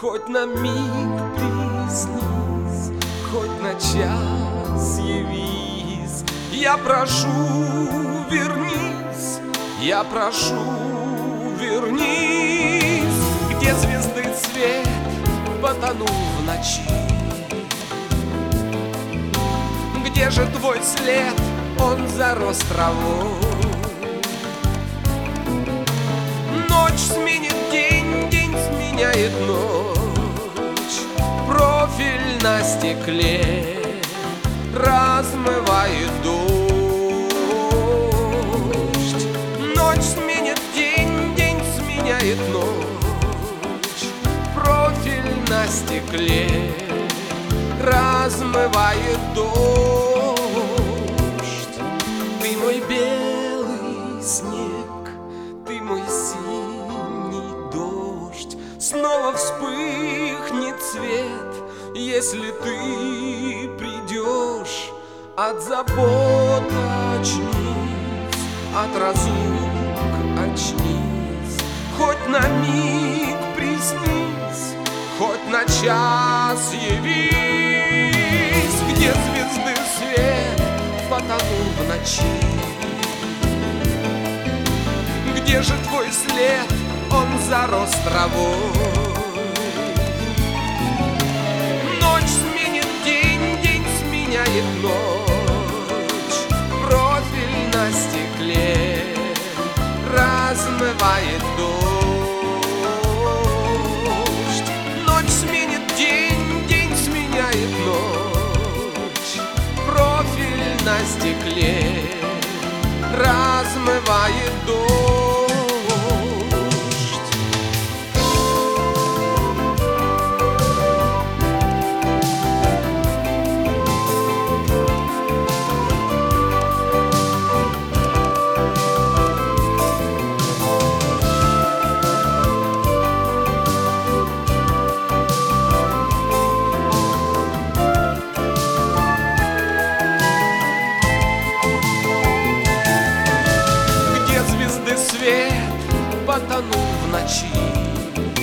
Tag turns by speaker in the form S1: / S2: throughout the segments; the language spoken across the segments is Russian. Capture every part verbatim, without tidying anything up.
S1: Хоть на миг приснись, хоть на час явись, я прошу, вернись, я прошу, вернись, где звезды цвет потонул в ночи. Где же твой след, он зарос травой? Ночь сменит день, день сменяет ночь. Профиль на стекле размывает дождь. Ночь сменит день, день сменяет ночь. Профиль на стекле размывает дождь. Ты мой белый снег, ты мой синий дождь. Снова вспыхнет свет, если ты придешь. От забот очнись, от разлук очнись. Хоть на миг приснись, хоть на час явись, где звезды свет потонул в ночи. Где же твой след, он зарос травой? Ночь сменит день, день сменяет ночь. Профиль на стекле размывает дождь. Ночь сменит день, день сменяет ночь. Профиль на стекле размывает дождь. Свет потонул в ночи.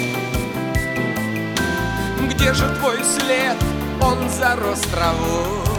S1: Где же твой след, он зарос травой?